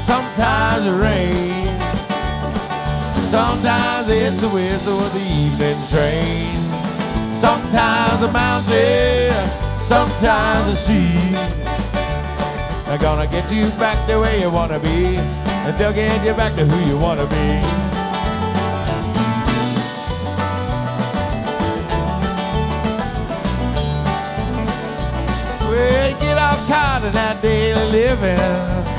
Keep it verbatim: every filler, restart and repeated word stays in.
sometimes it rains. Sometimes it's the whistle of the evening train. Sometimes a mountain, sometimes a sea. They're gonna get you back the way you wanna be, and they'll get you back to who you wanna be. Well, you get all caught in that daily living.